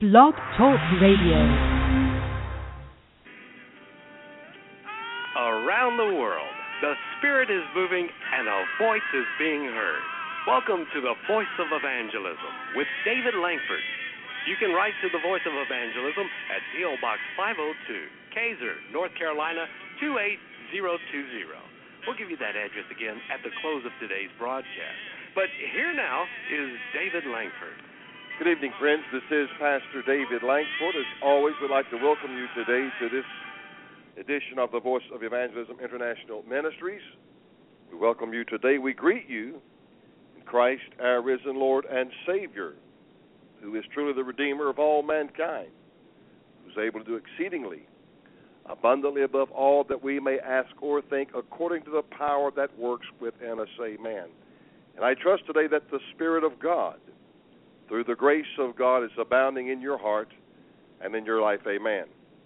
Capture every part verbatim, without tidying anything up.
Blog Talk Radio. Around the world, the Spirit is moving and a voice is being heard. Welcome to the Voice of Evangelism with David Langford. You can write to the Voice of Evangelism at P O. Box five oh two, Kaiser, North Carolina, two eight zero two zero. We'll give you that address again at the close of today's broadcast. But here now is David Langford. Good evening, friends. This is Pastor David Langford. As always, we'd like to welcome you today to this edition of the Voice of Evangelism International Ministries. We welcome you today. We greet you in Christ, our risen Lord and Savior, who is truly the Redeemer of all mankind, who's able to do exceedingly, abundantly above all that we may ask or think, according to the power that works within us. Amen. And I trust today that the Spirit of God, through the grace of God, is abounding in your heart and in your life. Amen.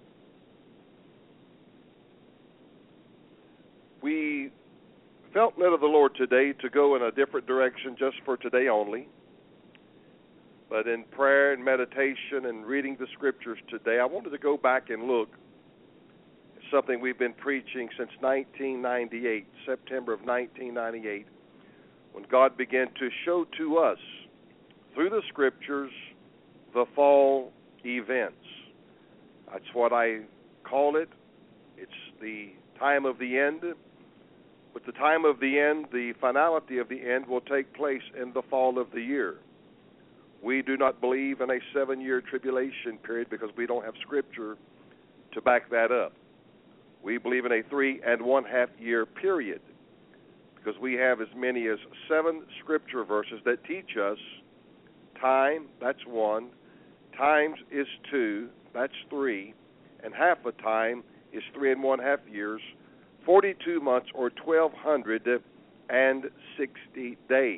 We felt led of the Lord today to go in a different direction just for today only. But in prayer and meditation and reading the Scriptures today, I wanted to go back and look at something we've been preaching since nineteen ninety-eight, September of nineteen ninety-eight, when God began to show to us through the Scriptures the fall events. That's what I call it. It's the time of the end. With the time of the end, the finality of the end will take place in the fall of the year. We do not believe in a seven-year tribulation period because we don't have Scripture to back that up. We believe in a three and one-half year period because we have as many as seven Scripture verses that teach us time, that's one, times is two, that's three, and half a time is three and one-half years, forty-two months or twelve sixty days.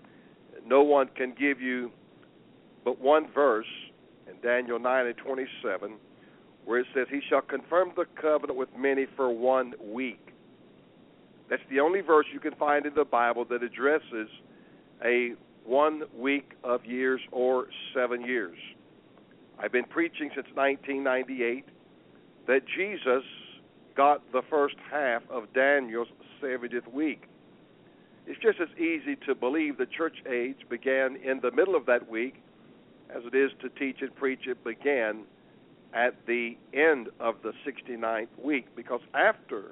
No one can give you but one verse in Daniel nine and twenty-seven where it says, he shall confirm the covenant with many for one week. That's the only verse you can find in the Bible that addresses a one week of years or seven years. I've been preaching since nineteen ninety-eight that Jesus got the first half of Daniel's seventieth week. It's just as easy to believe the church age began in the middle of that week as it is to teach and preach it began at the end of the sixty-ninth week, because after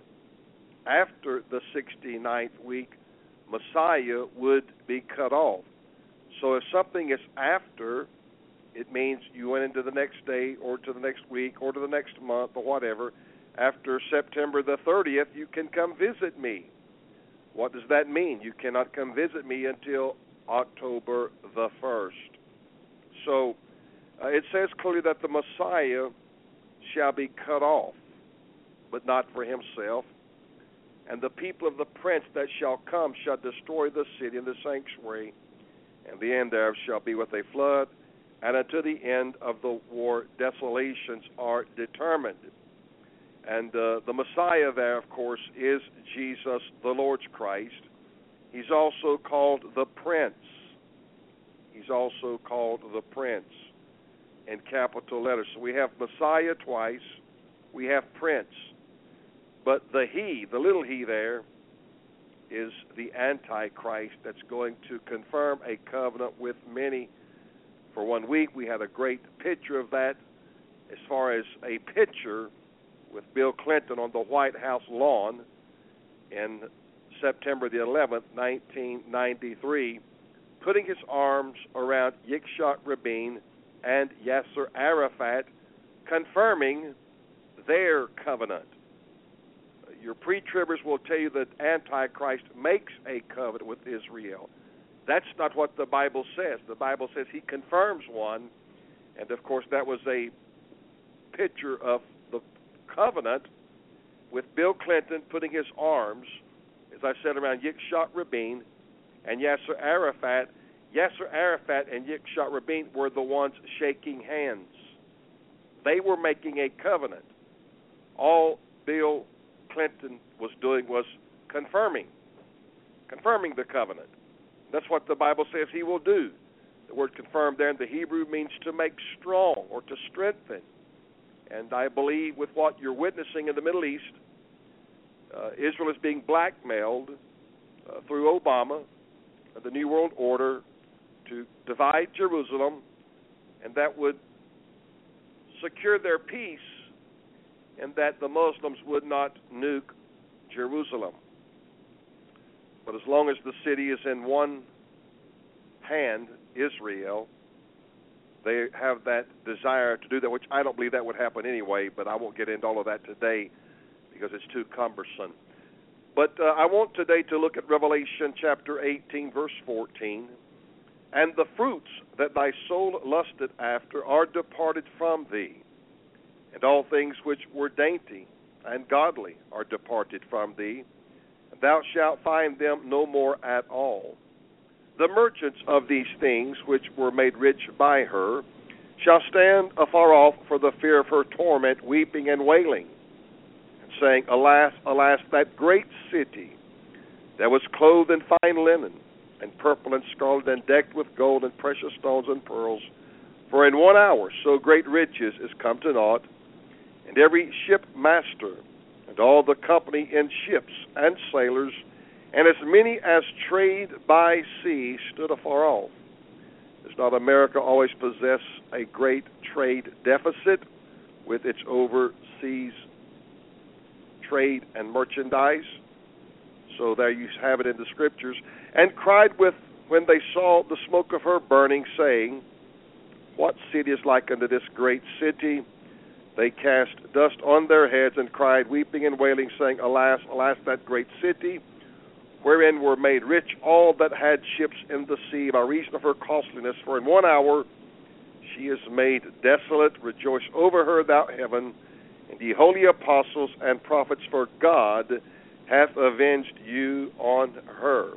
after the sixty-ninth week, Messiah would be cut off. So if something is after, it means you went into the next day or to the next week or to the next month or whatever. After September the thirtieth, you can come visit me. What does that mean? You cannot come visit me until October the first. So uh, it says clearly that the Messiah shall be cut off, but not for himself. And the people of the prince that shall come shall destroy the city and the sanctuary, and the end thereof shall be with a flood, and unto the end of the war desolations are determined. And uh, the Messiah there, of course, is Jesus, the Lord's Christ. He's also called the Prince. He's also called the Prince in capital letters. So we have Messiah twice. We have Prince. But the he, the little he there, is the Antichrist that's going to confirm a covenant with many for one week. We had a great picture of that as far as a picture with Bill Clinton on the White House lawn in September the eleventh, nineteen ninety-three, putting his arms around Yitzhak Rabin and Yasser Arafat, confirming their covenant. Your pre-tribbers will tell you that Antichrist makes a covenant with Israel. That's not what the Bible says. The Bible says he confirms one, and of course that was a picture of the covenant with Bill Clinton putting his arms, as I said, around Yitzhak Rabin and Yasser Arafat. Yasser Arafat and Yitzhak Rabin were the ones shaking hands. They were making a covenant. All Bill Clinton was doing was confirming, confirming the covenant. That's what the Bible says he will do. The word confirm there in the Hebrew means to make strong or to strengthen. And I believe with what you're witnessing in the Middle East, uh, Israel is being blackmailed uh, through Obama, uh, the New World Order, to divide Jerusalem, and that would secure their peace and that the Muslims would not nuke Jerusalem. But as long as the city is in one hand, Israel, they have that desire to do that, which I don't believe that would happen anyway, but I won't get into all of that today because it's too cumbersome. But uh, I want today to look at Revelation chapter eighteen, verse fourteen. And the fruits that thy soul lusted after are departed from thee, and all things which were dainty and godly are departed from thee, and thou shalt find them no more at all. The merchants of these things which were made rich by her shall stand afar off for the fear of her torment, weeping and wailing, and saying, Alas, alas, that great city that was clothed in fine linen, and purple and scarlet, and decked with gold and precious stones and pearls, for in one hour so great riches is come to naught, and every shipmaster and all the company in ships and sailors, and as many as trade by sea, stood afar off. Does not America always possess a great trade deficit with its overseas trade and merchandise? So there you have it in the Scriptures. And cried with when they saw the smoke of her burning, saying, What city is like unto this great city? They cast dust on their heads and cried, weeping and wailing, saying, Alas, alas, that great city, wherein were made rich all that had ships in the sea by reason of her costliness. For in one hour she is made desolate. Rejoice over her, thou heaven, and ye holy apostles and prophets, for God hath avenged you on her.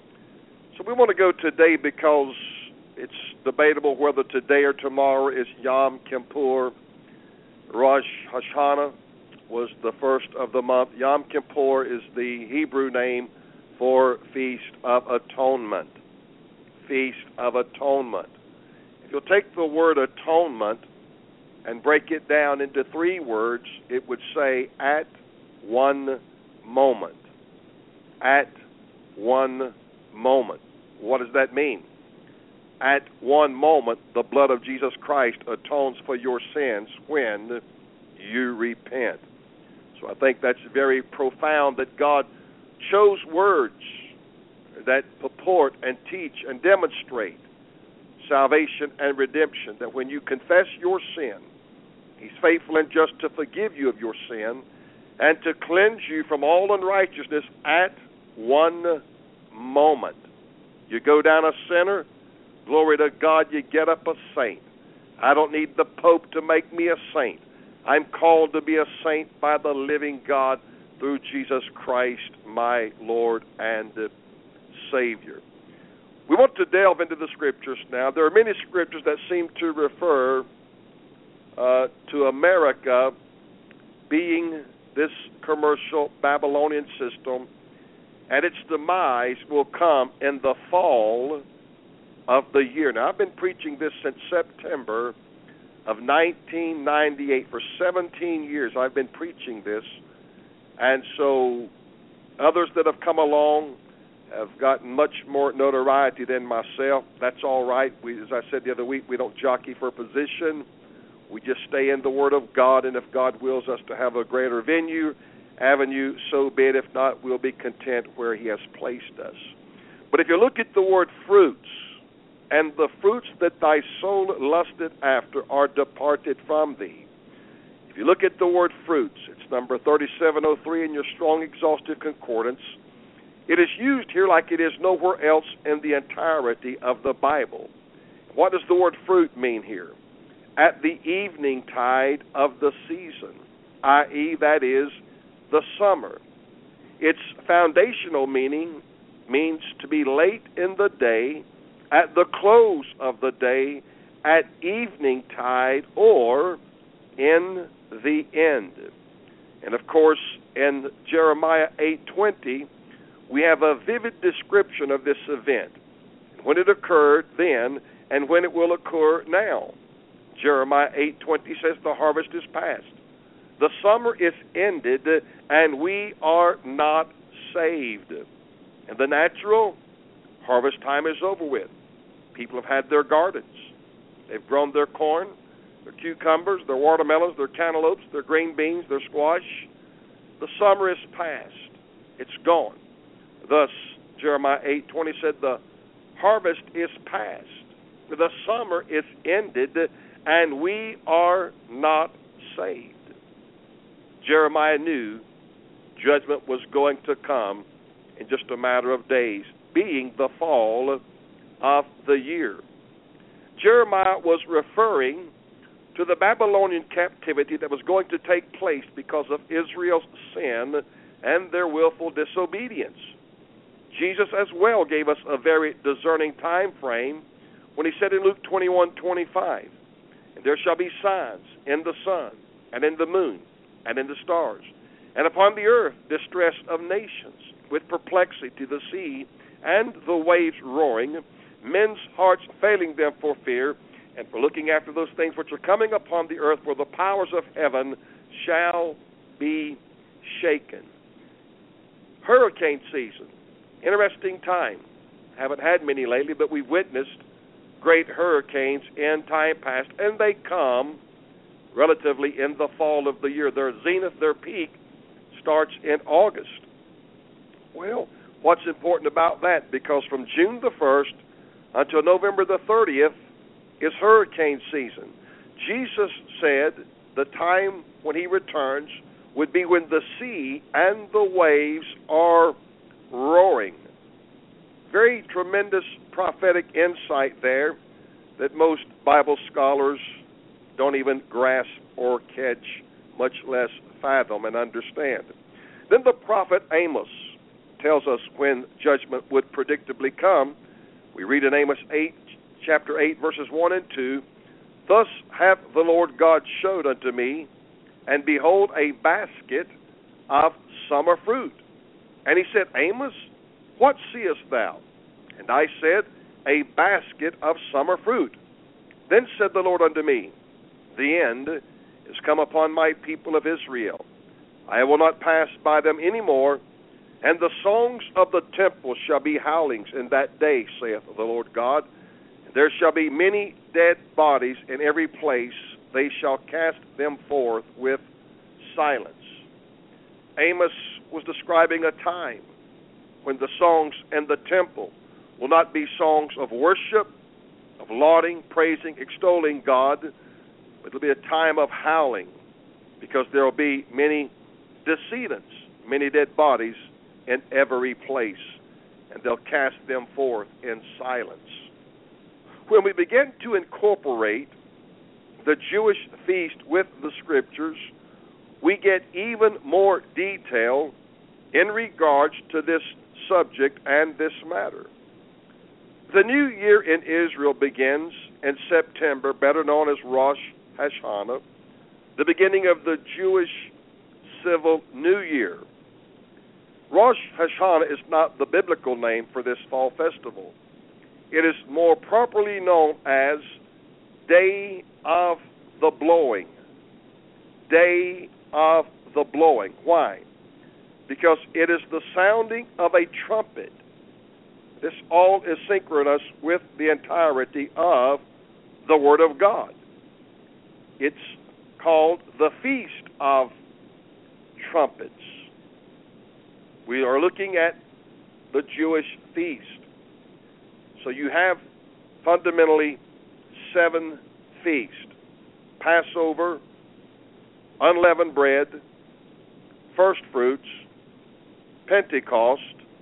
So we want to go today because it's debatable whether today or tomorrow is Yom Kippur. Rosh Hashanah was the first of the month. Yom Kippur is the Hebrew name for Feast of Atonement. Feast of Atonement. If you'll take the word atonement and break it down into three words, it would say, at one moment. At one moment. What does that mean? At one moment, the blood of Jesus Christ atones for your sins when you repent. So I think that's very profound that God chose words that purport and teach and demonstrate salvation and redemption, that when you confess your sin, He's faithful and just to forgive you of your sin and to cleanse you from all unrighteousness at one moment. You go down a sinner, glory to God, you get up a saint. I don't need the Pope to make me a saint. I'm called to be a saint by the living God through Jesus Christ, my Lord and Savior. We want to delve into the Scriptures now. There are many Scriptures that seem to refer uh, to America being this commercial Babylonian system, and its demise will come in the fall of the year. Now, I've been preaching this since September of nineteen ninety-eight. For seventeen years, I've been preaching this. And so others that have come along have gotten much more notoriety than myself. That's all right. We, as I said the other week, we don't jockey for position. We just stay in the Word of God, and if God wills us to have a greater venue, avenue, so be it. If not, we'll be content where He has placed us. But if you look at the word fruits, and the fruits that thy soul lusted after are departed from thee. If you look at the word fruits, it's number thirty-seven oh three in your Strong Exhaustive Concordance. It is used here like it is nowhere else in the entirety of the Bible. What does the word fruit mean here? At the evening tide of the season, that is, that is, the summer. Its foundational meaning means to be late in the day, at the close of the day, at evening tide, or in the end. And of course, in Jeremiah eight twenty, we have a vivid description of this event. When it occurred, then, and when it will occur now. Jeremiah eight twenty says the harvest is past. The summer is ended, and we are not saved. In the natural, harvest time is over with. People have had their gardens. They've grown their corn, their cucumbers, their watermelons, their cantaloupes, their green beans, their squash. The summer is past. It's gone. Thus, Jeremiah eight twenty said the harvest is past. The summer is ended, and we are not saved. Jeremiah knew judgment was going to come in just a matter of days, being the fall of the year. Jeremiah was referring to the Babylonian captivity that was going to take place because of Israel's sin and their willful disobedience. Jesus as well gave us a very discerning time frame when he said in Luke twenty-one twenty-five, "And there shall be signs in the sun and in the moon and in the stars, and upon the earth distress of nations, with perplexity to the sea and the waves roaring, men's hearts failing them for fear, and for looking after those things which are coming upon the earth, for the powers of heaven shall be shaken." Hurricane season, interesting time. Haven't had many lately, but we've witnessed great hurricanes in time past, and they come relatively in the fall of the year. Their zenith, their peak, starts in August. Well, what's important about that? Because from June the first until November the thirtieth is hurricane season. Jesus said the time when he returns would be when the sea and the waves are roaring. Very tremendous prophetic insight there that most Bible scholars don't even grasp or catch, much less fathom and understand. Then the prophet Amos tells us when judgment would predictably come. We read in Amos eight, chapter eight, verses one and two, "Thus hath the Lord God showed unto me, and behold, a basket of summer fruit. And he said, Amos, what seest thou? And I said, a basket of summer fruit. Then said the Lord unto me, the end is come upon my people of Israel. I will not pass by them any more, and the songs of the temple shall be howlings in that day, saith the Lord God. And there shall be many dead bodies in every place. They shall cast them forth with silence." Amos was describing a time when the songs in the temple will not be songs of worship, of lauding, praising, extolling God, but it will be a time of howling, because there will be many decedents, many dead bodies in every place, and they'll cast them forth in silence. When we begin to incorporate the Jewish feast with the Scriptures, we get even more detail in regards to this subject and this matter. The new year in Israel begins in September, better known as Rosh Hashanah, the beginning of the Jewish civil New Year. Rosh Hashanah is not the biblical name for this fall festival. It is more properly known as Day of the Blowing. Day of the Blowing. Why? Because it is the sounding of a trumpet. This all is synchronous with the entirety of the Word of God. It's called the Feast of Trumpets. We are looking at the Jewish feast. So you have fundamentally seven feasts: Passover, unleavened bread, first fruits, Pentecost,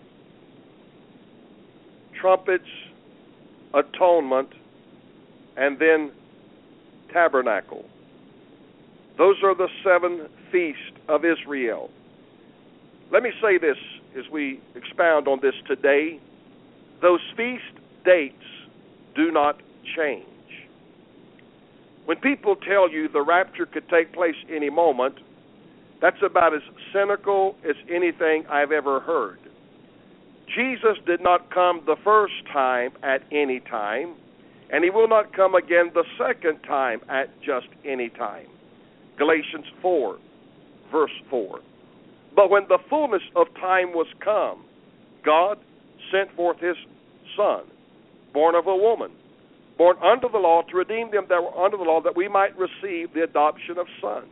trumpets, atonement, and then tabernacle. Those are the seven feasts of Israel. Let me say this as we expound on this today. Those feast dates do not change. When people tell you the rapture could take place any moment, that's about as cynical as anything I've ever heard. Jesus did not come the first time at any time. and he will not come again the second time at just any time. Galatians four, verse four. But when the fullness of time was come, God sent forth his Son, born of a woman, born under the law, to redeem them that were under the law, that we might receive the adoption of sons.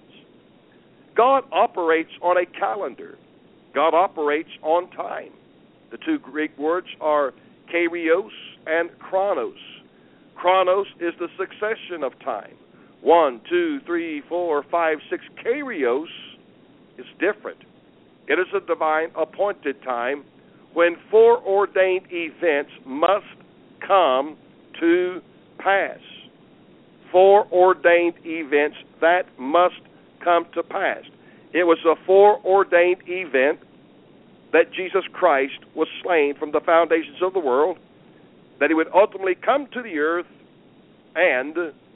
God operates on a calendar. God operates on time. The two Greek words are kairos and chronos. Chronos is the succession of time. One, two, three, four, five, six. Kairos is different. It is a divine appointed time when foreordained events must come to pass. Foreordained events that must come to pass. It was a foreordained event that Jesus Christ was slain from the foundations of the world, that he would ultimately come to the earth and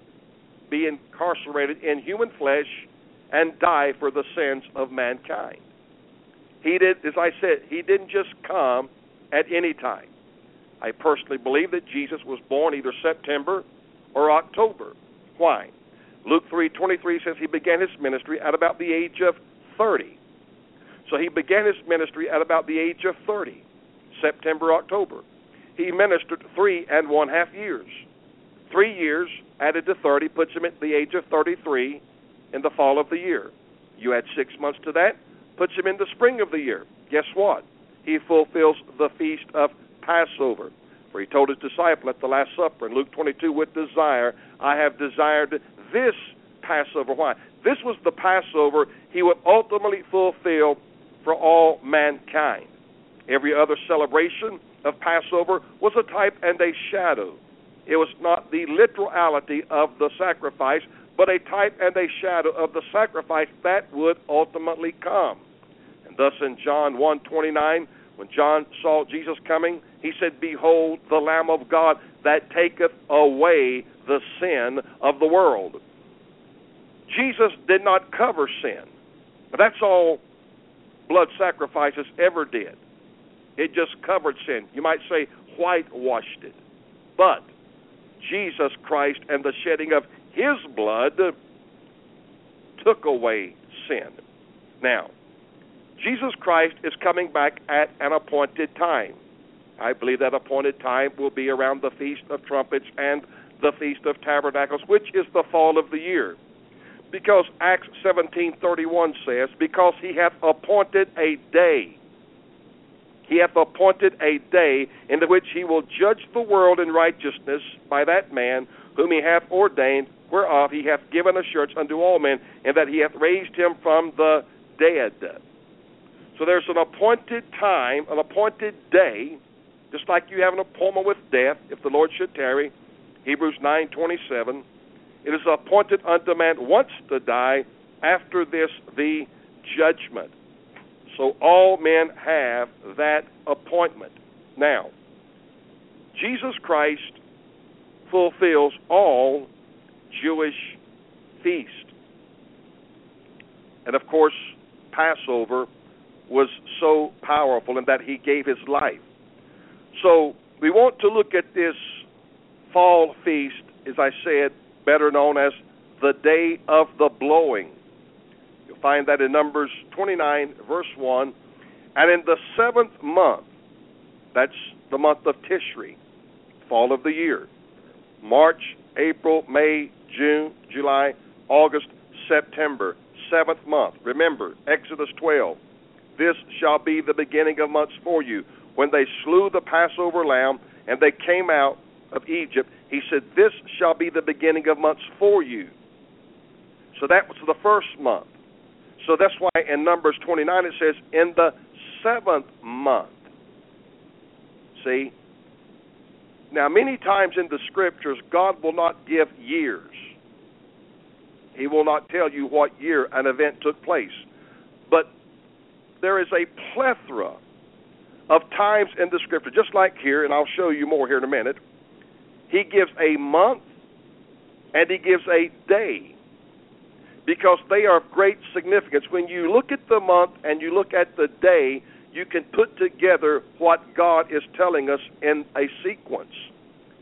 be incarcerated in human flesh and die for the sins of mankind. He did, as I said, he didn't just come at any time. I personally believe that Jesus was born either September or October. Why? Luke three twenty-three says he began his ministry at about the age of thirty. So he began his ministry at about the age of thirty, September, October. He ministered three and one half years. Three years added to thirty puts him at the age of thirty-three in the fall of the year. You add six months to that, puts him in the spring of the year. Guess what? He fulfills the feast of Passover. For he told his disciple at the Last Supper in Luke twenty-two, with desire, I have desired this Passover. Why? This was the Passover he would ultimately fulfill for all mankind. Every other celebration of Passover was a type and a shadow. It was not the literality of the sacrifice, but a type and a shadow of the sacrifice that would ultimately come. And thus in John one twenty-nine, when John saw Jesus coming, he said, Behold the Lamb of God that taketh away the sin of the world. Jesus did not cover sin. That's all blood sacrifices ever did. It just covered sin. You might say whitewashed it. But Jesus Christ and the shedding of his blood took away sin. Now, Jesus Christ is coming back at an appointed time. I believe that appointed time will be around the Feast of Trumpets and the Feast of Tabernacles, which is the fall of the year. Because Acts seventeen thirty-one says, because he hath appointed a day. He hath appointed a day in the which he will judge the world in righteousness by that man whom he hath ordained, whereof he hath given assurance unto all men, and that he hath raised him from the dead. So there's an appointed time, an appointed day, just like you have an appointment with death, if the Lord should tarry, Hebrews nine twenty-seven. It is appointed unto man once to die, after this the judgment. So all men have that appointment. Now, Jesus Christ fulfills all Jewish feasts. And of course, Passover was so powerful in that he gave his life. So we want to look at this fall feast, as I said, better known as the Day of the Blowing. You'll find that in Numbers twenty-nine, verse one. And in the seventh month, that's the month of Tishri, fall of the year, March, April, May, June, July, August, September, seventh month. Remember, Exodus twelve. This shall be the beginning of months for you. When they slew the Passover lamb and they came out of Egypt, he said, this shall be the beginning of months for you. So that was the first month. So that's why in Numbers twenty-nine it says, in the seventh month. See? Now, many times in the Scriptures, God will not give years. He will not tell you what year an event took place. But there is a plethora of times in the Scripture, just like here, and I'll show you more here in a minute. He gives a month and he gives a day because they are of great significance. When you look at the month and you look at the day, you can put together what God is telling us in a sequence.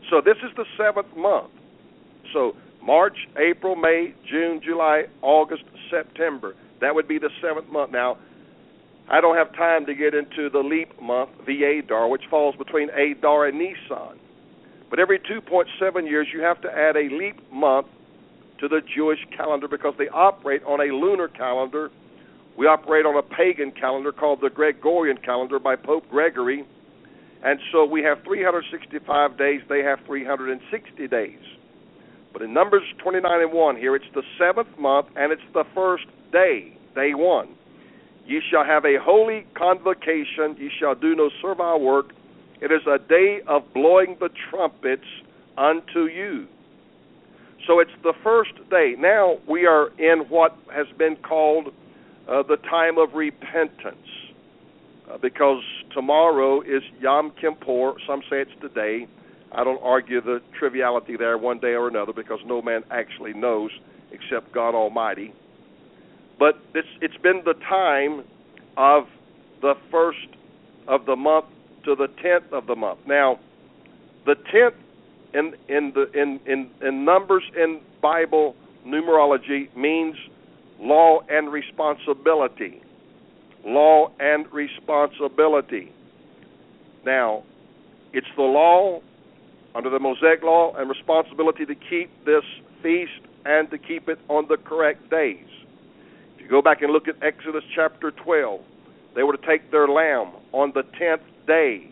So this is the seventh month. So March, April, May, June, July, August, September. That would be the seventh month. Now, I don't have time to get into the leap month, the Adar, which falls between Adar and Nisan. But every two point seven years, you have to add a leap month to the Jewish calendar because they operate on a lunar calendar. We operate on a pagan calendar called the Gregorian calendar by Pope Gregory. And so we have three hundred sixty-five days. They have three hundred sixty days. But in Numbers twenty-nine and one here, it's the seventh month, and it's the first day, day one. Ye shall have a holy convocation. Ye shall do no servile work. It is a day of blowing the trumpets unto you. So it's the first day. Now we are in what has been called uh, the time of repentance, uh, because tomorrow is Yom Kippur. Some say it's today. I don't argue the triviality there one day or another because no man actually knows except God Almighty. But it's, it's been the time of the first of the month to the tenth of the month. Now, the tenth in in the in, in, in numbers in Bible numerology means law and responsibility. Law and responsibility. Now, it's the law under the Mosaic law and responsibility to keep this feast and to keep it on the correct days. If you go back and look at Exodus chapter twelve, they were to take their lamb on the tenth day.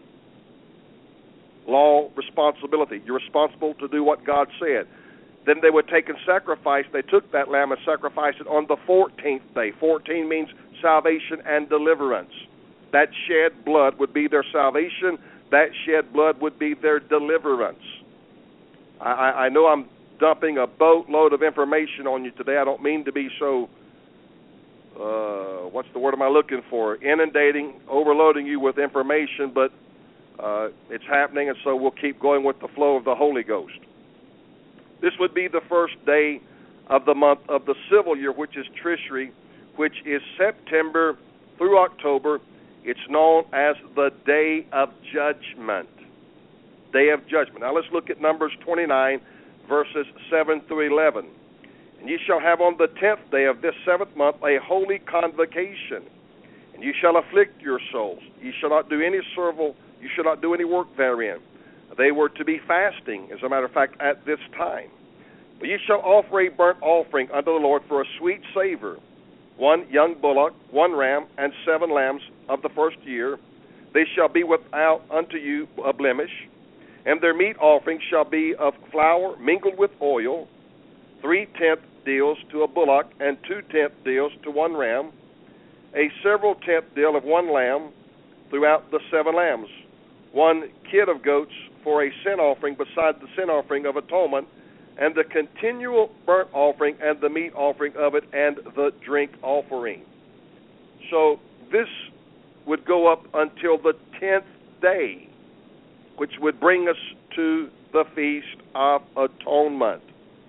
Law, responsibility. You're responsible to do what God said. Then they would take and sacrifice. They took that lamb and sacrificed it on the fourteenth day. fourteen means salvation and deliverance. That shed blood would be their salvation. That shed blood would be their deliverance. I, I, I know I'm dumping a boatload of information on you today. I don't mean to be so, uh, what's the word am I looking for? Inundating, overloading you with information, but uh, it's happening, and so we'll keep going with the flow of the Holy Ghost. This would be the first day of the month of the civil year, which is Tishri, which is September through October. It's known as the Day of Judgment. Day of Judgment. Now let's look at Numbers twenty-nine, verses seven through eleven. And ye shall have on the tenth day of this seventh month a holy convocation, and ye shall afflict your souls. Ye shall not do any servile, you shall not do any work therein. They were to be fasting, as a matter of fact, at this time. But ye shall offer a burnt offering unto the Lord for a sweet savor, one young bullock, one ram, and seven lambs of the first year. They shall be without unto you a blemish. And their meat offering shall be of flour mingled with oil, three-tenth deals to a bullock, and two-tenth deals to one ram, a several-tenth deal of one lamb throughout the seven lambs, one kid of goats for a sin offering beside the sin offering of atonement, and the continual burnt offering and the meat offering of it and the drink offering. So this would go up until the tenth day, which would bring us to the Feast of Atonement.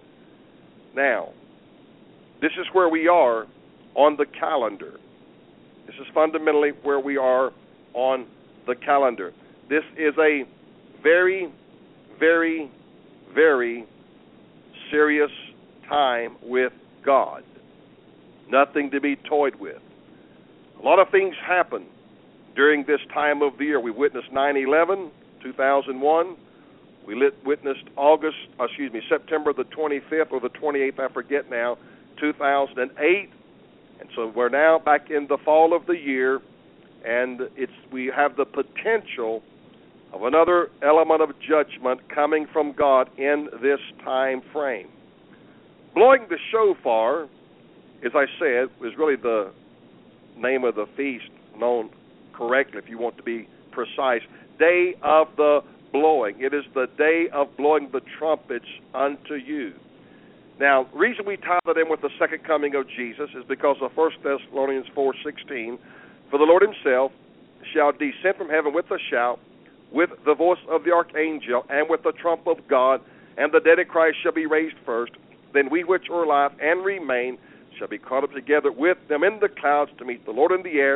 Now, this is where we are on the calendar. This is fundamentally where we are on the calendar. This is a very, very, very serious time with God. Nothing to be toyed with. A lot of things happen during this time of the year. We witnessed nine eleven, two thousand one. We lit, witnessed August, excuse me, September the twenty-fifth or the twenty-eighth, I forget now, two thousand eight. And so we're now back in the fall of the year, and it's we have the potential of another element of judgment coming from God in this time frame. Blowing the shofar, as I said, is really the name of the feast, known correctly if you want to be precise. Day of the blowing. It is the day of blowing the trumpets unto you. Now, the reason we tie that in with the second coming of Jesus is because of First Thessalonians four sixteen. For the Lord himself shall descend from heaven with a shout, with the voice of the archangel, and with the trump of God, and the dead in Christ shall be raised first. Then we which are alive and remain shall be caught up together with them in the clouds to meet the Lord in the air,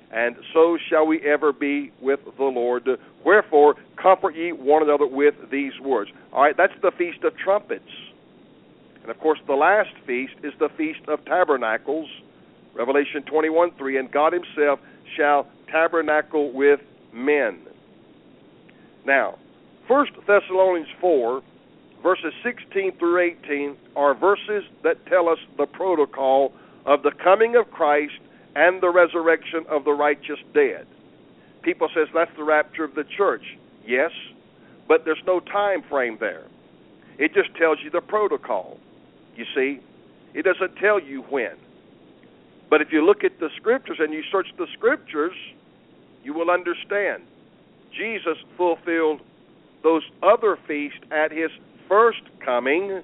and so shall we ever be with the Lord. Wherefore, comfort ye one another with these words. All right, that's the Feast of Trumpets. And, of course, the last feast is the Feast of Tabernacles, Revelation twenty-one three, and God himself shall tabernacle with men. Now, First Thessalonians four, verses sixteen through eighteen, are verses that tell us the protocol of the coming of Christ and the resurrection of the righteous dead. People says that's the rapture of the church. Yes, but there's no time frame there. It just tells you the protocol. You see, it doesn't tell you when. But if you look at the Scriptures and you search the Scriptures, you will understand. Jesus fulfilled those other feasts at his first coming: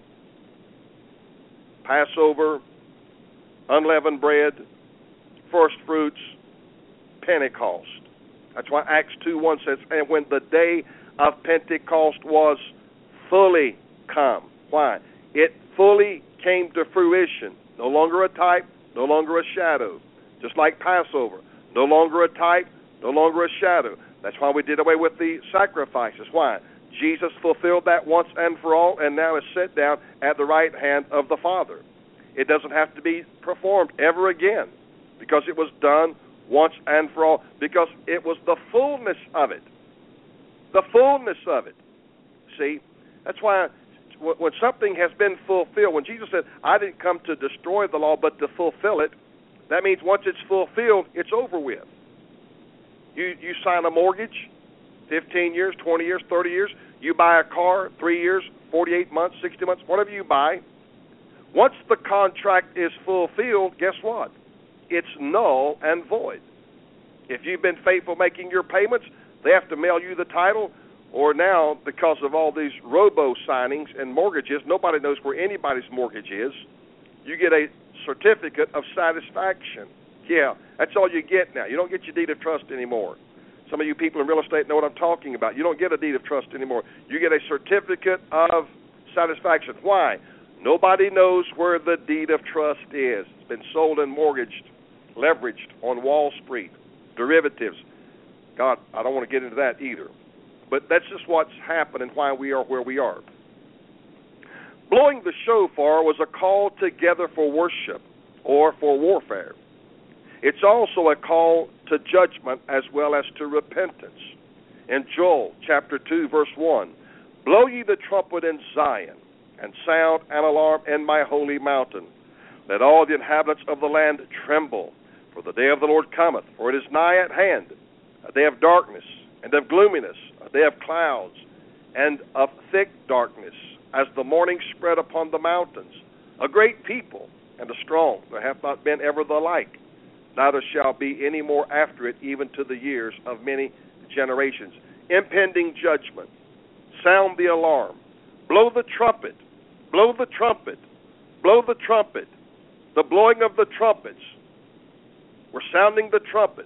Passover, unleavened bread, first fruits, Pentecost. That's why Acts two one says, and when the day of Pentecost was fully come. Why? It fully came to fruition. No longer a type, no longer a shadow. Just like Passover. No longer a type, no longer a shadow. That's why we did away with the sacrifices. Why? Jesus fulfilled that once and for all, and now is set down at the right hand of the Father. It doesn't have to be performed ever again, because it was done once and for all, because it was the fullness of it. The fullness of it. See, that's why when something has been fulfilled, when Jesus said, I didn't come to destroy the law, but to fulfill it, that means once it's fulfilled, it's over with. You you sign a mortgage, fifteen years, twenty years, thirty years. You buy a car, three years, forty-eight months, sixty months, whatever you buy. Once the contract is fulfilled, guess what? It's null and void. If you've been faithful making your payments, they have to mail you the title. Or now, because of all these robo-signings and mortgages, nobody knows where anybody's mortgage is. You get a certificate of satisfaction. Yeah, that's all you get now. You don't get your deed of trust anymore. Some of you people in real estate know what I'm talking about. You don't get a deed of trust anymore. You get a certificate of satisfaction. Why? Nobody knows where the deed of trust is. It's been sold and mortgaged, leveraged on Wall Street, derivatives. God, I don't want to get into that either. But that's just what's happened and why we are where we are. Blowing the shofar was a call together for worship or for warfare. It's also a call to judgment as well as to repentance. In Joel chapter two, verse one, blow ye the trumpet in Zion, and sound an alarm in my holy mountain. Let all the inhabitants of the land tremble, for the day of the Lord cometh, for it is nigh at hand, a day of darkness and of gloominess, a day of clouds and of thick darkness, as the morning spread upon the mountains. A great people and a strong, there hath not been ever the like, neither shall be any more after it, even to the years of many generations. Impending judgment. Sound the alarm. Blow the trumpet. Blow the trumpet. Blow the trumpet. The blowing of the trumpets. We're sounding the trumpet.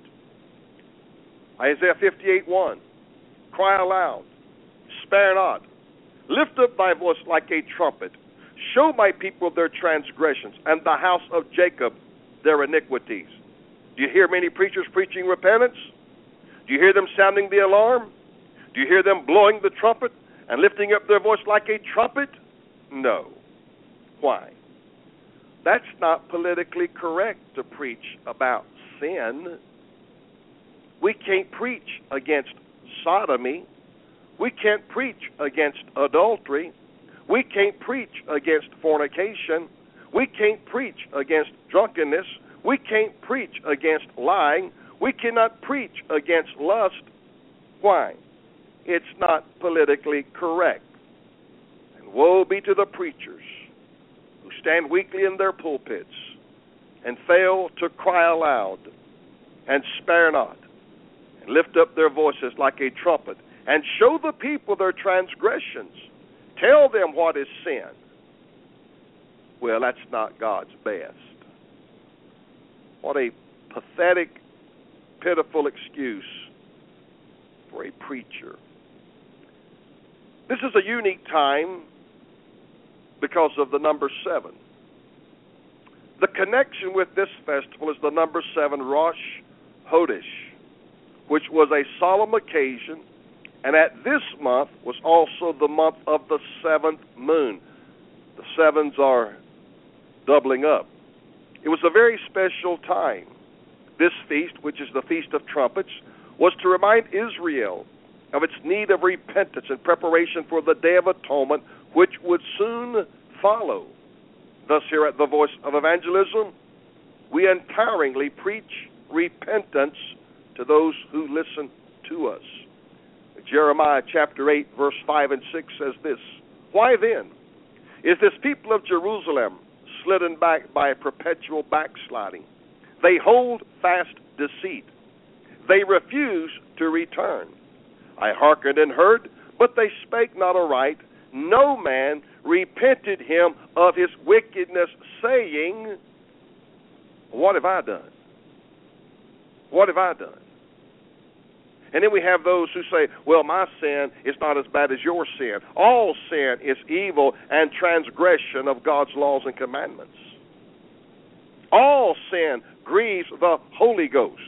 Isaiah fifty-eight one. Cry aloud. Spare not. Lift up thy voice like a trumpet. Show my people their transgressions, and the house of Jacob their iniquities. Do you hear many preachers preaching repentance? Do you hear them sounding the alarm? Do you hear them blowing the trumpet and lifting up their voice like a trumpet? No. Why? That's not politically correct to preach about sin. We can't preach against sodomy. We can't preach against adultery. We can't preach against fornication. We can't preach against drunkenness. We can't preach against lying. We cannot preach against lust. Why? It's not politically correct. And woe be to the preachers who stand weakly in their pulpits and fail to cry aloud and spare not and lift up their voices like a trumpet and show the people their transgressions. Tell them what is sin. Well, that's not God's best. What a pathetic, pitiful excuse for a preacher. This is a unique time because of the number seven. The connection with this festival is the number seven, Rosh Chodesh, which was a solemn occasion, and at this month was also the month of the seventh moon. The sevens are doubling up. It was a very special time. This feast, which is the Feast of Trumpets, was to remind Israel of its need of repentance and preparation for the Day of Atonement, which would soon follow. Thus, here at the Voice of Evangelism, we untiringly preach repentance to those who listen to us. Jeremiah chapter eight, verse five and six says this, "Why then is this people of Jerusalem slidden back by a perpetual backsliding? They hold fast deceit. They refuse to return. I hearkened and heard, but they spake not aright. No man repented him of his wickedness, saying, what have I done? What have I done?" And then we have those who say, well, my sin is not as bad as your sin. All sin is evil and transgression of God's laws and commandments. All sin grieves the Holy Ghost.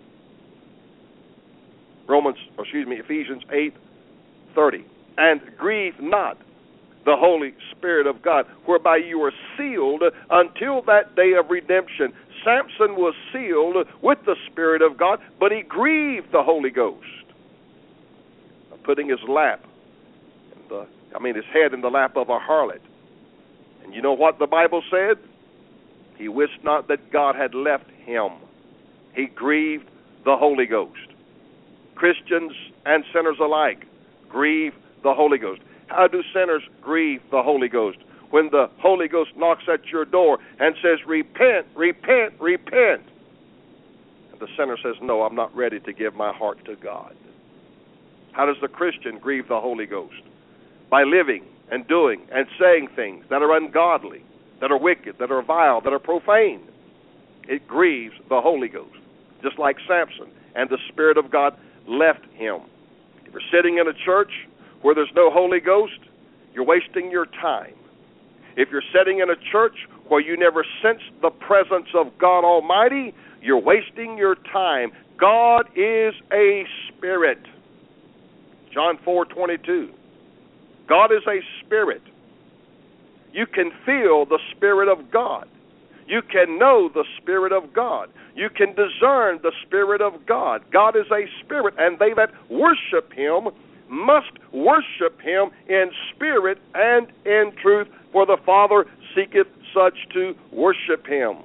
Romans, or excuse me, Ephesians eight thirty. And grieve not the Holy Spirit of God, whereby you are sealed until that day of redemption. Samson was sealed with the Spirit of God, but he grieved the Holy Ghost, putting his lap, in the, I mean his head in the lap of a harlot. And you know what the Bible said? He wist not that God had left him. He grieved the Holy Ghost. Christians and sinners alike grieve the Holy Ghost. How do sinners grieve the Holy Ghost? When the Holy Ghost knocks at your door and says, repent, repent, repent. And the sinner says, no, I'm not ready to give my heart to God. How does the Christian grieve the Holy Ghost? By living and doing and saying things that are ungodly, that are wicked, that are vile, that are profane. It grieves the Holy Ghost, just like Samson, and the Spirit of God left him. If you're sitting in a church where there's no Holy Ghost, you're wasting your time. If you're sitting in a church where you never sense the presence of God Almighty, you're wasting your time. God is a spirit. John four twenty-two. God is a spirit. You can feel the Spirit of God. You can know the Spirit of God. You can discern the Spirit of God. God is a spirit, and they that worship him must worship him in spirit and in truth, for the Father seeketh such to worship him.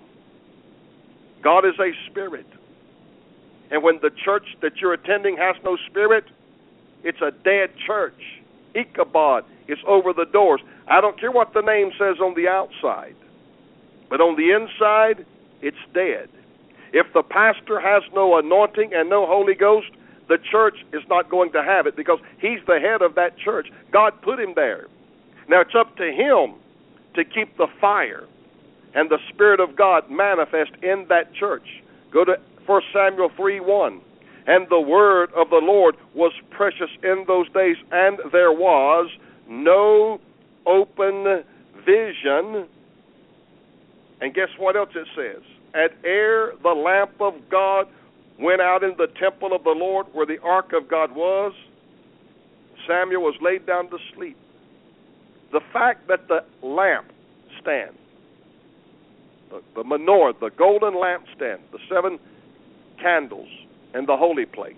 God is a spirit. And when the church that you're attending has no spirit, it's a dead church. Ichabod is over the doors. I don't care what the name says on the outside, but on the inside, it's dead. If the pastor has no anointing and no Holy Ghost, the church is not going to have it, because he's the head of that church. God put him there. Now it's up to him to keep the fire and the Spirit of God manifest in that church. Go to First Samuel three one. And the word of the Lord was precious in those days, and there was no open vision. And guess what else it says? And ere the lamp of God went out in the temple of the Lord where the ark of God was, Samuel was laid down to sleep. The fact that the lamp stand, the, the menorah, the golden lampstand, the seven candles in the holy place,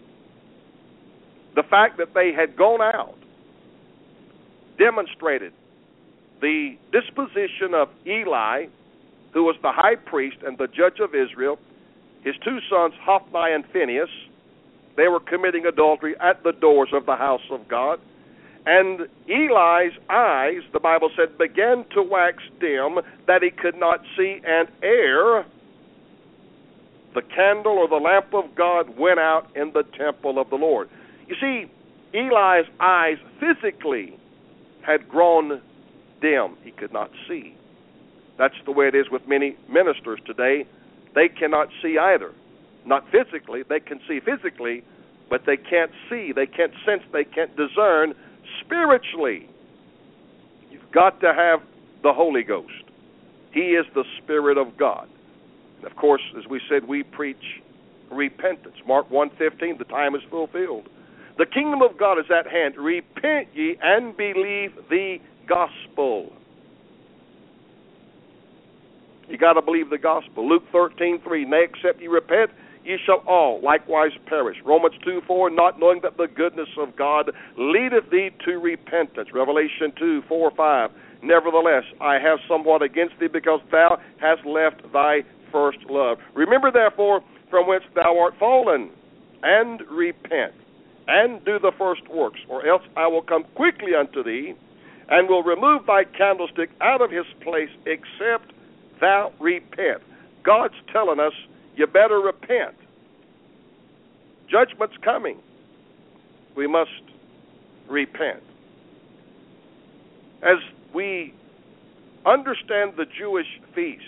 the fact that they had gone out demonstrated the disposition of Eli, who was the high priest and the judge of Israel, his two sons, Hophni and Phinehas. They were committing adultery at the doors of the house of God. And Eli's eyes, the Bible said, began to wax dim, that he could not see, and ere the candle or the lamp of God went out in the temple of the Lord. You see, Eli's eyes physically had grown dim. He could not see. That's the way it is with many ministers today. They cannot see either. Not physically. They can see physically, but they can't see. They can't sense. They can't discern spiritually. You've got to have the Holy Ghost. He is the Spirit of God. And of course, as we said, we preach repentance. Mark one fifteen, the time is fulfilled. The kingdom of God is at hand. Repent ye and believe the gospel. You got to believe the gospel. Luke thirteen three, nay, except ye repent, ye shall all likewise perish. Romans two four, not knowing that the goodness of God leadeth thee to repentance. Revelation two four five, nevertheless, I have somewhat against thee, because thou hast left thy first love. Remember, therefore, from whence thou art fallen, and repent, and do the first works, or else I will come quickly unto thee, and will remove thy candlestick out of his place, except thou repent. God's telling us, you better repent. Judgment's coming. We must repent. As we understand the Jewish feast,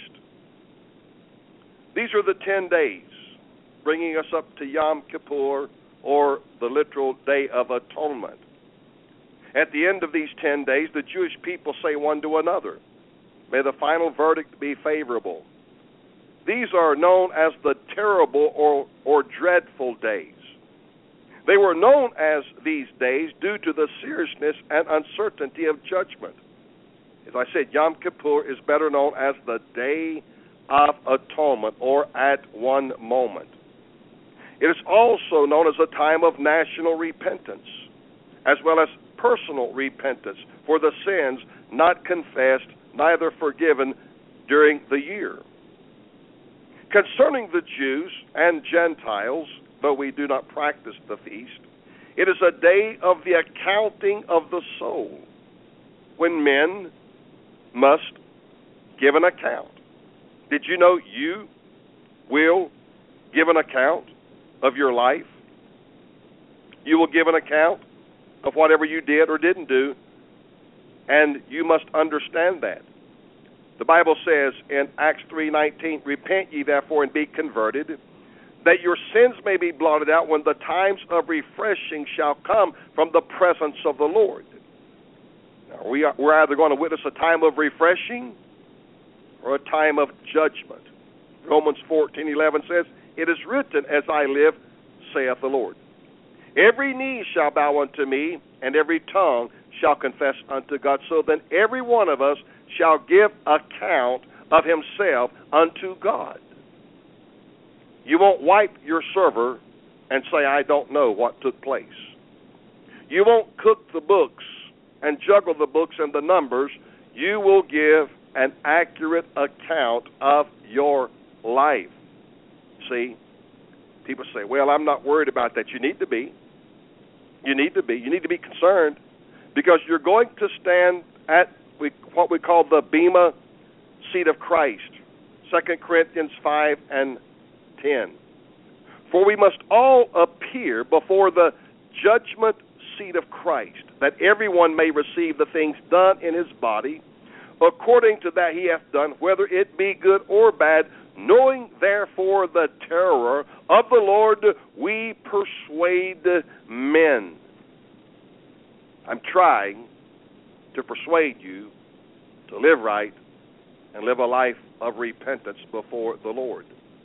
these are the ten days, bringing us up to Yom Kippur, or the literal Day of Atonement. At the end of these ten days, the Jewish people say one to another, may the final verdict be favorable. These are known as the terrible or, or dreadful days. They were known as these days due to the seriousness and uncertainty of judgment. As I said, Yom Kippur is better known as the Day of Atonement, or at one moment. It is also known as a time of national repentance, as well as personal repentance for the sins not confessed, neither forgiven during the year. Concerning the Jews and Gentiles, though we do not practice the feast, it is a day of the accounting of the soul, when men must give an account. Did you know you will give an account of your life? You will give an account of whatever you did or didn't do, and you must understand that. The Bible says in Acts three nineteen, repent ye therefore and be converted, that your sins may be blotted out when the times of refreshing shall come from the presence of the Lord. Now, we are, we're either going to witness a time of refreshing or a time of judgment. Romans fourteen eleven says, it is written, as I live, saith the Lord. Every knee shall bow unto me, and every tongue shall confess unto God. So then every one of us shall give account of himself unto God. You won't wipe your server and say, I don't know what took place. You won't cook the books and juggle the books and the numbers. You will give an accurate account of your life. See, people say, well, I'm not worried about that. You need to be. You need to be. You need to be concerned, because you're going to stand at what we call the Bema seat of Christ, Second Corinthians five and ten. For we must all appear before the judgment seat of Christ, that everyone may receive the things done in his body, according to that he hath done, whether it be good or bad. Knowing therefore the terror of the Lord, we persuade men. I'm trying to persuade you to live right and live a life of repentance before the Lord.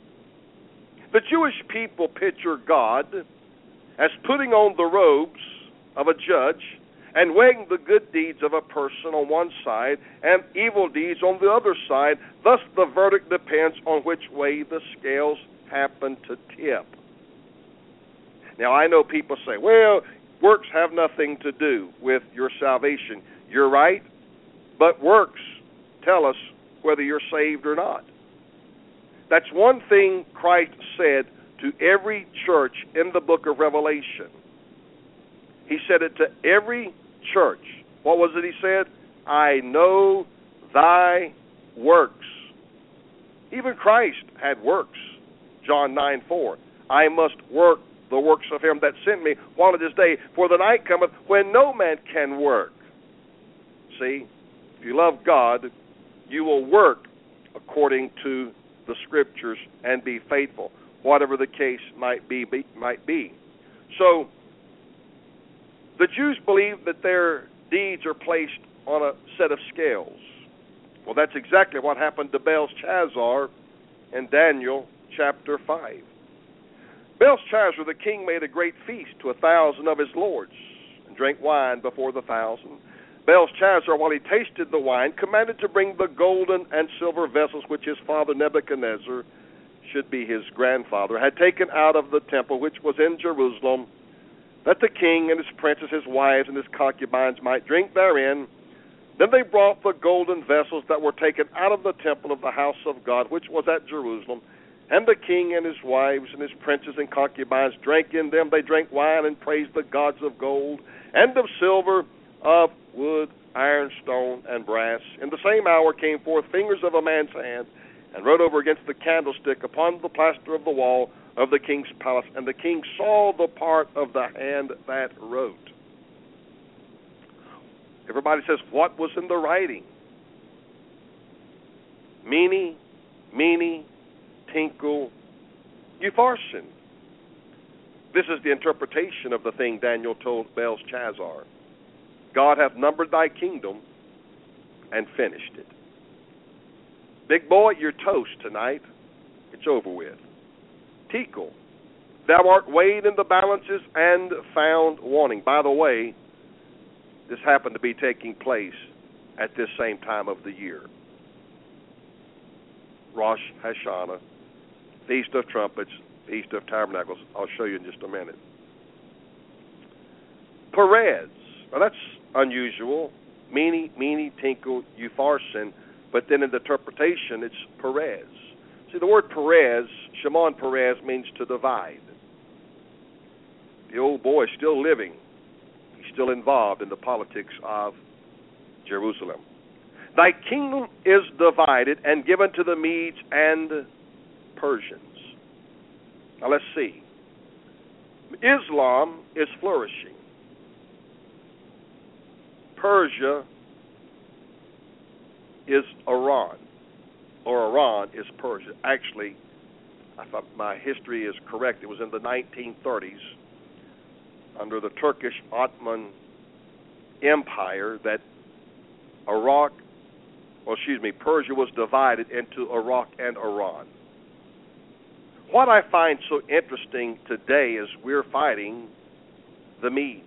The Jewish people picture God as putting on the robes of a judge and weighing the good deeds of a person on one side and evil deeds on the other side. Thus the verdict depends on which way the scales happen to tip. Now, I know people say, well, works have nothing to do with your salvation. You're right, but works tell us whether you're saved or not. That's one thing Christ said to every church in the book of Revelation. He said it to every church. What was it he said? I know thy works. Even Christ had works. John nine four. I must work the works of him that sent me while it is day, for the night cometh when no man can work. See, if you love God, you will work according to the Scriptures and be faithful, whatever the case might be, be might be. So, the Jews believe that their deeds are placed on a set of scales. Well, that's exactly what happened to Belshazzar in Daniel chapter five. Belshazzar the king made a great feast to a thousand of his lords, and drank wine before the thousand. Belshazzar, while he tasted the wine, commanded to bring the golden and silver vessels which his father Nebuchadnezzar, should be his grandfather, had taken out of the temple which was in Jerusalem, that the king and his princes, his wives, and his concubines might drink therein. Then they brought the golden vessels that were taken out of the temple of the house of God, which was at Jerusalem. And the king and his wives and his princes and concubines drank in them. They drank wine and praised the gods of gold and of silver, of wood, iron, stone, and brass. In the same hour came forth fingers of a man's hand, and wrote over against the candlestick upon the plaster of the wall of the king's palace. And the king saw the part of the hand that wrote. Everybody says, what was in the writing? Mene, Mene, Tekel, Upharsin. This is the interpretation of the thing Daniel told Belshazzar. God hath numbered thy kingdom and finished it. Big boy, you're toast tonight. It's over with. Tekel, thou art weighed in the balances and found wanting. By the way, this happened to be taking place at this same time of the year. Rosh Hashanah, Feast of Trumpets, Feast of Tabernacles. I'll show you in just a minute. Perez. Now that's unusual. Mene, Mene, Tekel, Upharsin. But then in the interpretation, it's Perez. See, the word Perez, Shimon Perez, means to divide. The old boy is still living. He's still involved in the politics of Jerusalem. Thy kingdom is divided and given to the Medes and Persians. Now let's see. Islam is flourishing. Persia is Iran, or Iran is Persia. Actually, I thought my history is correct. It was in the nineteen thirties, under the Turkish Ottoman Empire, that Iraq, well, excuse me, Persia was divided into Iraq and Iran. What I find so interesting today is we're fighting the Medes,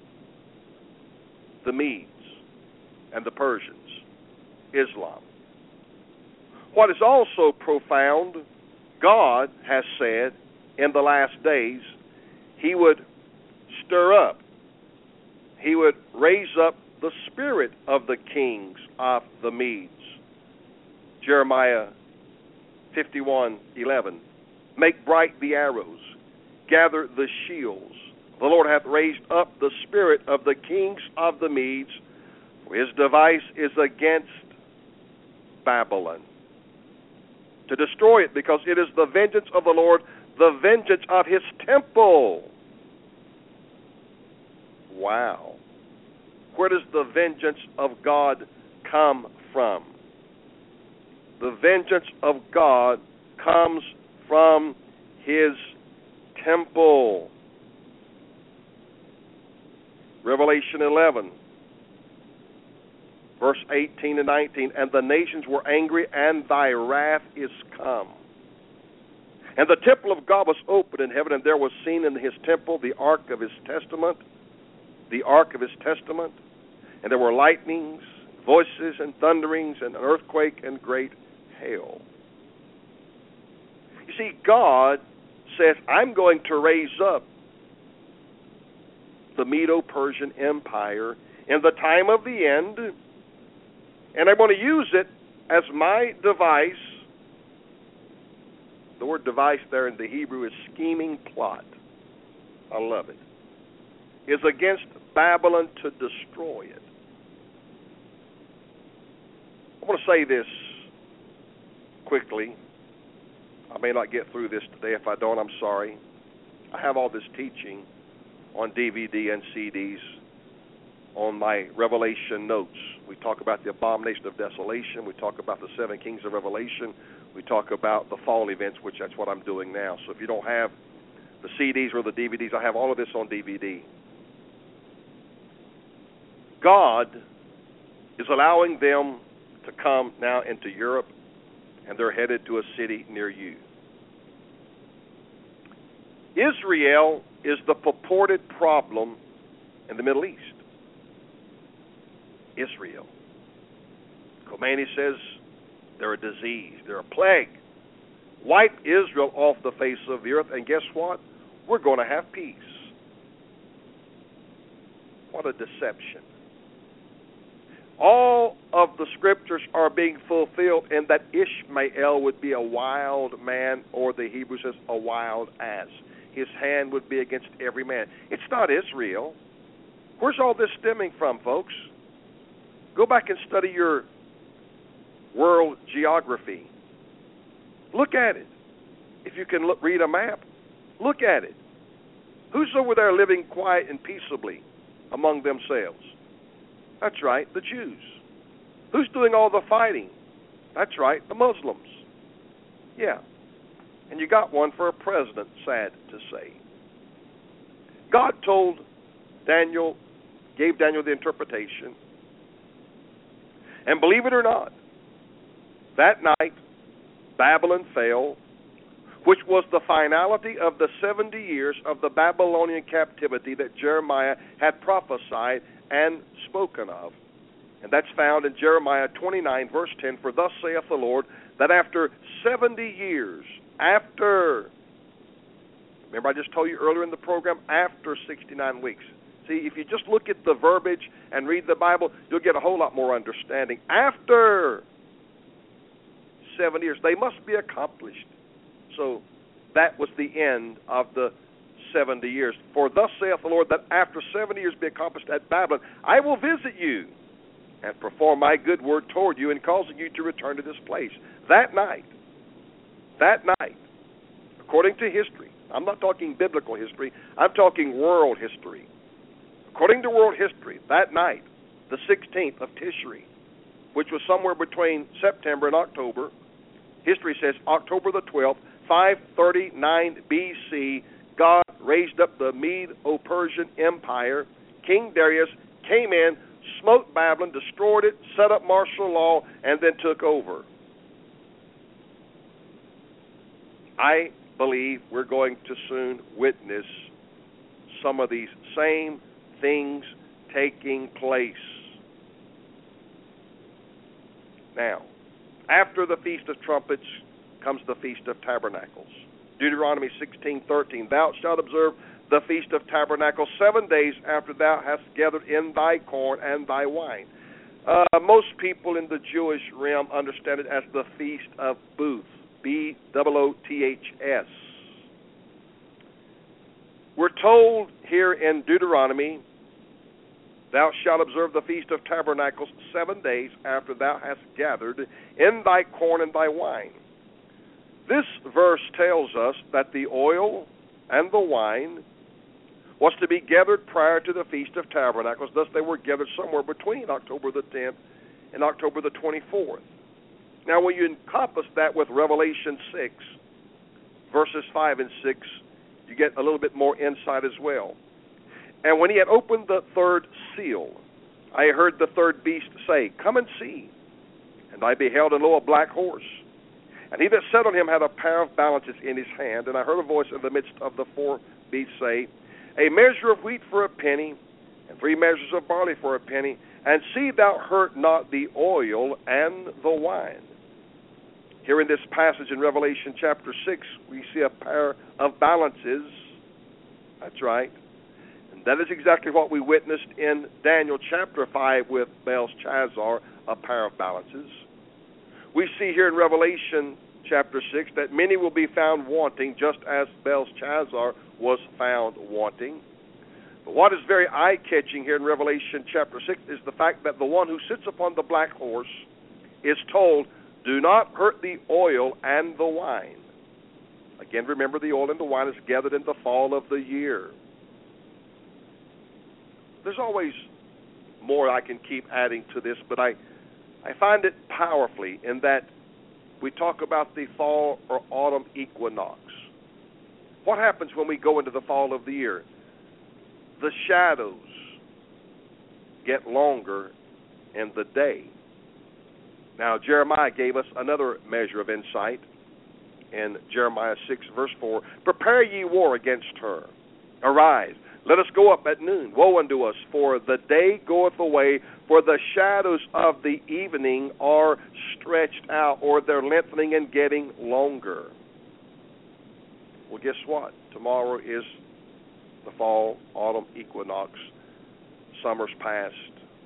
the Medes and the Persians, Islam. What is also profound, God has said in the last days he would stir up, he would raise up the spirit of the kings of the Medes. Jeremiah fifty-one eleven. Make bright the arrows, gather the shields. The Lord hath raised up the spirit of the kings of the Medes, for his device is against Babylon, to destroy it, because it is the vengeance of the Lord, the vengeance of his temple. Wow. Where does the vengeance of God come from? The vengeance of God comes from his temple. Revelation eleven, verse eighteen and nineteen. And the nations were angry, and thy wrath is come. And the temple of God was opened in heaven, and there was seen in his temple the ark of his testament, the ark of his testament. And there were lightnings, voices, and thunderings, and an earthquake, and great hail. You see, God says, I'm going to raise up the Medo-Persian Empire in the time of the end, and I'm going to use it as my device. The word device there in the Hebrew is scheming plot. I love it. Is against Babylon to destroy it. I want to say this quickly. I may not get through this today. If I don't, I'm sorry. I have all this teaching on D V D and C Ds on my Revelation notes. We talk about the abomination of desolation. We talk about the seven kings of Revelation. We talk about the fall events, which that's what I'm doing now. So if you don't have the C Ds or the D V Ds, I have all of this on D V D. God is allowing them to come now into Europe, and they're headed to a city near you. Israel is the purported problem in the Middle East. Israel. Khomeini says they're a disease, they're a plague. Wipe Israel off the face of the earth, and guess what? We're going to have peace. What a deception. All of the scriptures are being fulfilled in that Ishmael would be a wild man, or the Hebrew says a wild ass. His hand would be against every man. It's not Israel. Where's all this stemming from, folks? Go back and study your world geography. Look at it. If you can look, read a map, look at it. Who's over there living quiet and peaceably among themselves? That's right, the Jews. Who's doing all the fighting? That's right, the Muslims. Yeah. And you got one for a president, sad to say. God told Daniel, gave Daniel the interpretation. And believe it or not, that night, Babylon fell, which was the finality of the seventy years of the Babylonian captivity that Jeremiah had prophesied and spoken of. And that's found in Jeremiah twenty-nine, verse ten, for thus saith the Lord, that after seventy years, after, remember I just told you earlier in the program, after sixty-nine weeks. See, if you just look at the verbiage and read the Bible, you'll get a whole lot more understanding. After seven years, they must be accomplished. So that was the end of the seventy years. For thus saith the Lord, that after seventy years be accomplished at Babylon, I will visit you and perform my good word toward you, and causing you to return to this place. That night, that night, according to history, I'm not talking biblical history, I'm talking world history. According to world history, that night, the sixteenth of Tishri, which was somewhere between September and October, history says October the twelfth, five thirty-nine B C, God raised up the Medo-Persian Empire. King Darius came in, smote Babylon, destroyed it, set up martial law, and then took over. I believe we're going to soon witness some of these same things taking place. Now, after the Feast of Trumpets comes the Feast of Tabernacles. Deuteronomy sixteen thirteen, thou shalt observe the Feast of Tabernacles seven days after thou hast gathered in thy corn and thy wine. Uh, most people in the Jewish realm understand it as the Feast of Booth, B O O T H S. We're told here in Deuteronomy, thou shalt observe the Feast of Tabernacles seven days after thou hast gathered in thy corn and thy wine. This verse tells us that the oil and the wine was to be gathered prior to the Feast of Tabernacles. Thus, they were gathered somewhere between October the tenth and October the twenty-fourth. Now, when you encompass that with Revelation six, verses five and six, you get a little bit more insight as well. And when he had opened the third seal, I heard the third beast say, come and see. And I beheld, and lo, a black horse. And he that sat on him had a pair of balances in his hand. And I heard a voice in the midst of the four beasts say, a measure of wheat for a penny, and three measures of barley for a penny, and see thou hurt not the oil and the wine. Here in this passage in Revelation chapter six, we see a pair of balances. That's right. And that is exactly what we witnessed in Daniel chapter five with Belshazzar, a pair of balances. We see here in Revelation chapter six that many will be found wanting, just as Belshazzar was found wanting. But what is very eye-catching here in Revelation chapter six is the fact that the one who sits upon the black horse is told, do not hurt the oil and the wine. Again, remember, the oil and the wine is gathered in the fall of the year. There's always more I can keep adding to this, but I, I find it powerfully in that we talk about the fall or autumn equinox. What happens when we go into the fall of the year? The shadows get longer in the day. Now, Jeremiah gave us another measure of insight in Jeremiah six, verse four, prepare ye war against her. Arise, let us go up at noon. Woe unto us, for the day goeth away, for the shadows of the evening are stretched out, or they're lengthening and getting longer. Well, guess what? Tomorrow is the fall, autumn equinox. Summer's past.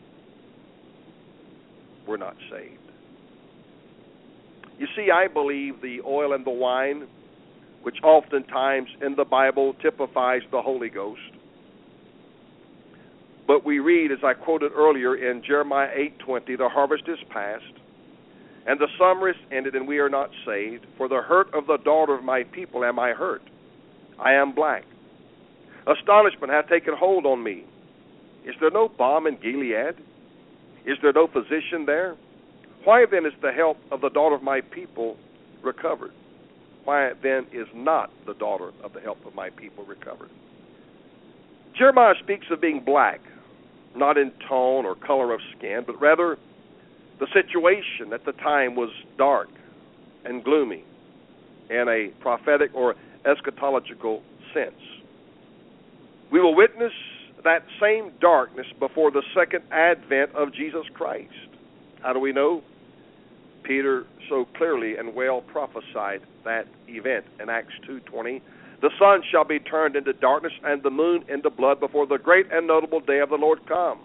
We're not saved. You see, I believe the oil and the wine, which oftentimes in the Bible typifies the Holy Ghost. But we read, as I quoted earlier in Jeremiah eight twenty, the harvest is past, and the summer is ended, and we are not saved. For the hurt of the daughter of my people am I hurt. I am black. Astonishment hath taken hold on me. Is there no balm in Gilead? Is there no physician there? Why then is the health of the daughter of my people recovered? Why then is not the daughter of the health of my people recovered? Jeremiah speaks of being black, not in tone or color of skin, but rather the situation at the time was dark and gloomy in a prophetic or eschatological sense. We will witness that same darkness before the second advent of Jesus Christ. How do we know? Peter so clearly and well prophesied that event in Acts two twenty. The sun shall be turned into darkness and the moon into blood before the great and notable day of the Lord come.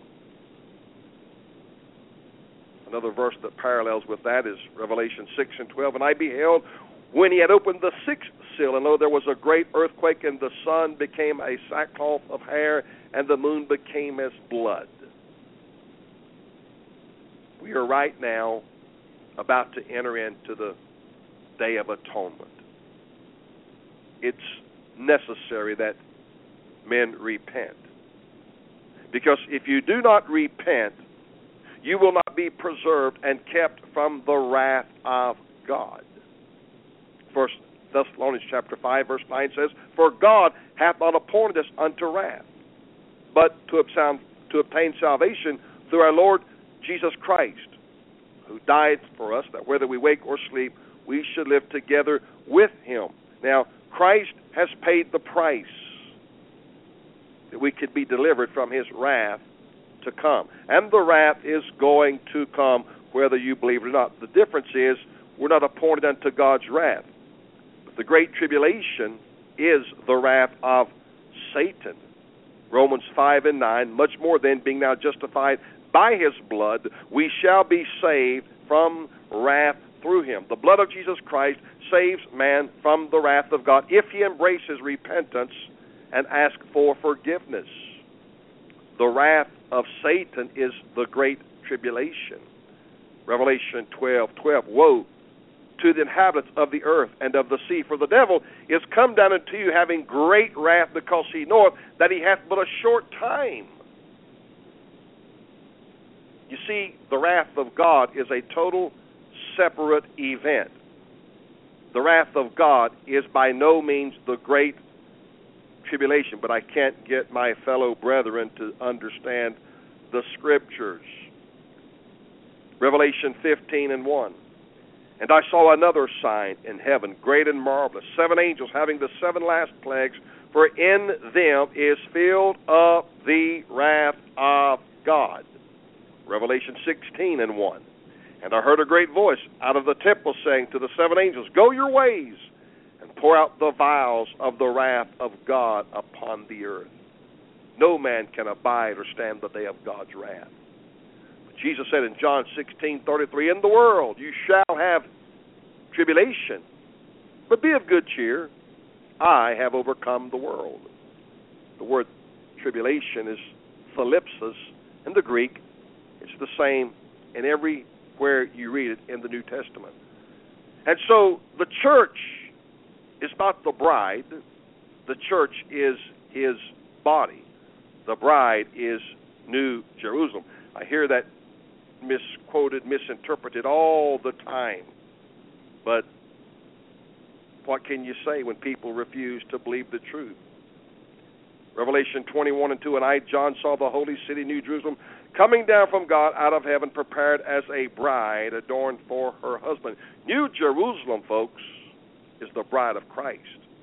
Another verse that parallels with that is Revelation six and twelve. And I beheld when he had opened the sixth seal, and lo, there was a great earthquake, and the sun became a sackcloth of hair, and the moon became as blood. We are right now about to enter into the Day of Atonement. It's necessary that men repent. Because if you do not repent, you will not be preserved and kept from the wrath of God. First Thessalonians chapter five, verse nine says, For God hath not appointed us unto wrath, but to obtain, to obtain salvation through our Lord Jesus Christ, who died for us, that whether we wake or sleep, we should live together with him. Now, Christ has paid the price that we could be delivered from his wrath to come. And the wrath is going to come whether you believe it or not. The difference is we're not appointed unto God's wrath. But the great tribulation is the wrath of Satan. Romans five and nine, much more then, being now justified by his blood, we shall be saved from wrath through him. The blood of Jesus Christ saves man from the wrath of God if he embraces repentance and asks for forgiveness. The wrath of Satan is the great tribulation. Revelation twelve twelve, Woe to the inhabitants of the earth and of the sea, for the devil is come down unto you having great wrath, because he knoweth that he hath but a short time. You see, the wrath of God is a total separate event. The wrath of God is by no means the great tribulation, but I can't get my fellow brethren to understand the Scriptures. Revelation fifteen and one. And I saw another sign in heaven, great and marvelous, seven angels having the seven last plagues, for in them is filled up the wrath of God. Revelation sixteen and one. And I heard a great voice out of the temple saying to the seven angels, Go your ways, and pour out the vials of the wrath of God upon the earth. No man can abide or stand the day of God's wrath. But Jesus said in John sixteen thirty-three, In the world you shall have tribulation, but be of good cheer. I have overcome the world. The word tribulation is thalipsis in the Greek. It's the same in everywhere you read it in the New Testament. And so the church is not the bride. The church is his body. The bride is New Jerusalem. I hear that misquoted, misinterpreted all the time. But what can you say when people refuse to believe the truth? Revelation twenty-one and two, And I, John, saw the holy city, New Jerusalem, coming down from God out of heaven, prepared as a bride adorned for her husband. New Jerusalem, folks, is the bride of Christ.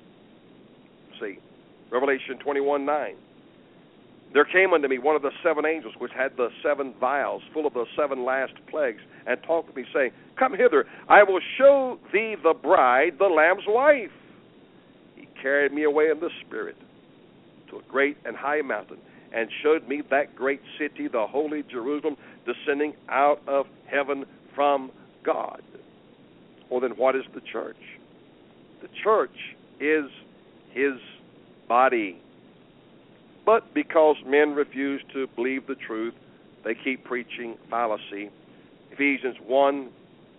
See, Revelation twenty-one nine. There came unto me one of the seven angels which had the seven vials full of the seven last plagues, and talked with me, saying, Come hither, I will show thee the bride, the Lamb's wife. He carried me away in the Spirit to a great and high mountain, and showed me that great city, the holy Jerusalem, descending out of heaven from God. Well, then what is the church? The church is his body. But because men refuse to believe the truth, they keep preaching fallacy. Ephesians one,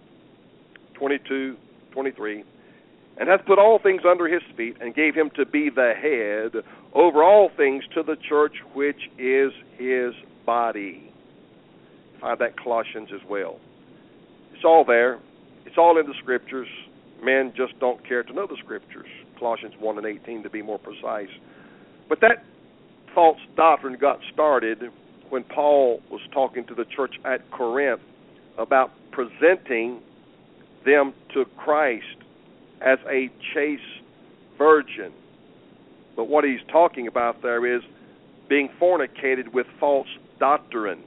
twenty-two, twenty-three. And hath put all things under his feet, and gave him to be the head over all things to the church, which is his body. Find that Colossians as well. It's all there. It's all in the Scriptures. Men just don't care to know the Scriptures. Colossians one and eighteen to be more precise. But that false doctrine got started when Paul was talking to the church at Corinth about presenting them to Christ as a chaste virgin. But what he's talking about there is being fornicated with false doctrine.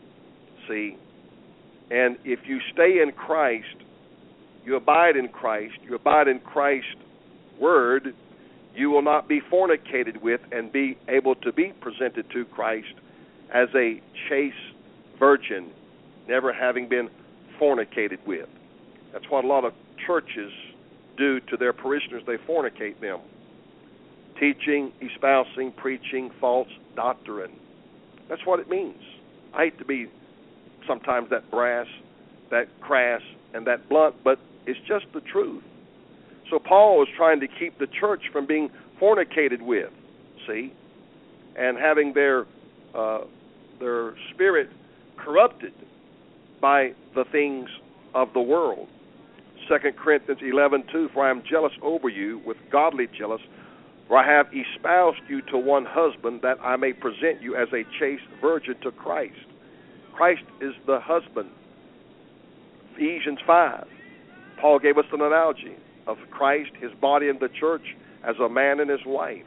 See? And if you stay in Christ, you abide in Christ, you abide in Christ's word, you will not be fornicated with and be able to be presented to Christ as a chaste virgin, never having been fornicated with. That's what a lot of churches do to their parishioners. They fornicate them, teaching, espousing, preaching false doctrine. That's what it means. I hate to be sometimes that brass, that crass, and that blunt, but it's just the truth. So Paul is trying to keep the church from being fornicated with, see, and having their uh, their spirit corrupted by the things of the world. Second Corinthians eleven two, for I am jealous over you with godly jealous, for I have espoused you to one husband, that I may present you as a chaste virgin to Christ. Christ is the husband. Ephesians five. Paul gave us an analogy of Christ, his body, and the church as a man and his wife.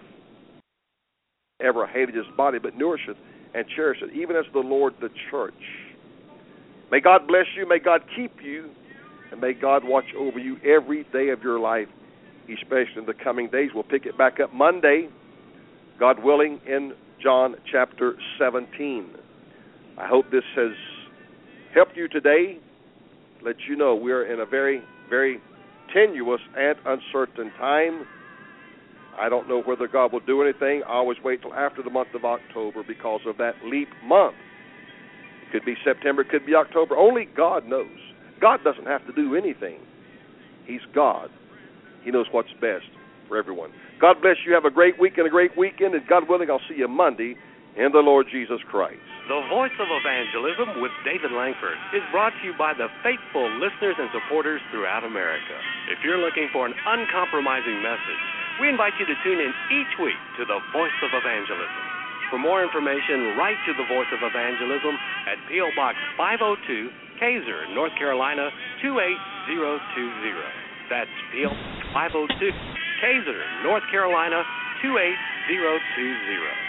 Ever hated his body, but nourisheth and cherisheth, even as the Lord the church. May God bless you, may God keep you, and may God watch over you every day of your life, especially in the coming days. We'll pick it back up Monday, God willing, in John chapter seventeen. I hope this has helped you today. Let you know we're in a very, very tenuous and uncertain time. I don't know whether God will do anything. I always wait till after the month of October because of that leap month. It could be September, it could be October. Only God knows. God doesn't have to do anything. He's God. He knows what's best for everyone. God bless you. Have a great week and a great weekend, and God willing, I'll see you Monday in the Lord Jesus Christ. The Voice of Evangelism with David Langford is brought to you by the faithful listeners and supporters throughout America. If you're looking for an uncompromising message, we invite you to tune in each week to the Voice of Evangelism. For more information, write to the Voice of Evangelism at P O Box five oh two, Kaiser, North Carolina two eight zero two zero. That's P O Box five oh two, Kaiser, North Carolina two eight zero two zero.